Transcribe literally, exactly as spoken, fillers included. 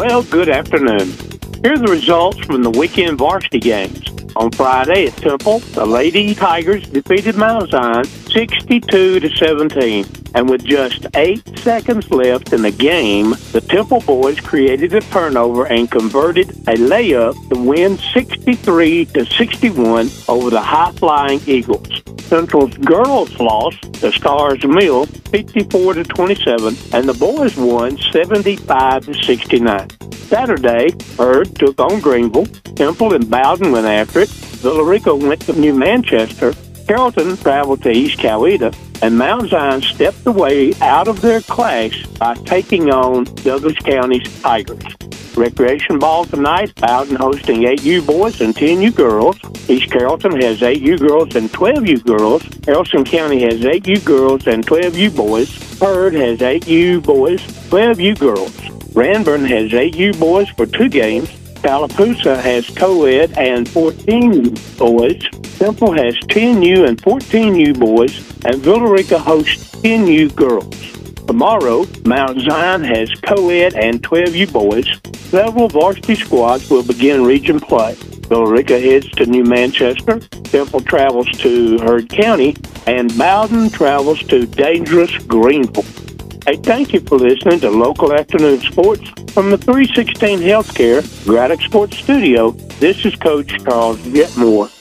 Well, good afternoon. Here are the results from the weekend varsity games. On Friday at Temple, the Lady Tigers defeated Mount Zion sixty-two to seventeen. And with just eight seconds left in the game, the Temple boys created a turnover and converted a layup to win sixty-three to sixty-one over the high-flying Eagles. Central's girls lost to Stars Mill fifty-four to twenty-seven, and the boys won seventy-five to sixty-nine. Saturday, Hurd took on Greenville. Temple and Bowden went after it. Villarica went to New Manchester. Carrollton traveled to East Coweta. And Mount Zion stepped away out of their clash by taking on Douglas County's Tigers. Recreation ball tonight, Bowden hosting eight U boys and ten U girls. East Carrollton has eight U girls and twelve U girls. Haralson County has eight U girls and twelve U boys. Hurd has eight U boys, twelve U girls. Ranburn has eight U boys for two games. Tallapoosa has co-ed and fourteen boys. Temple has ten U and fourteen U boys, and Villarica hosts ten U girls. Tomorrow, Mount Zion has co-ed and twelve U boys. Several varsity squads will begin region play. Villarica heads to New Manchester. Temple travels to Hurd County, and Bowden travels to dangerous Greenville. Hey, thank you for listening to Local Afternoon Sports from the three sixteen Healthcare Braddock Sports Studio. This is Coach Charles Jetmore.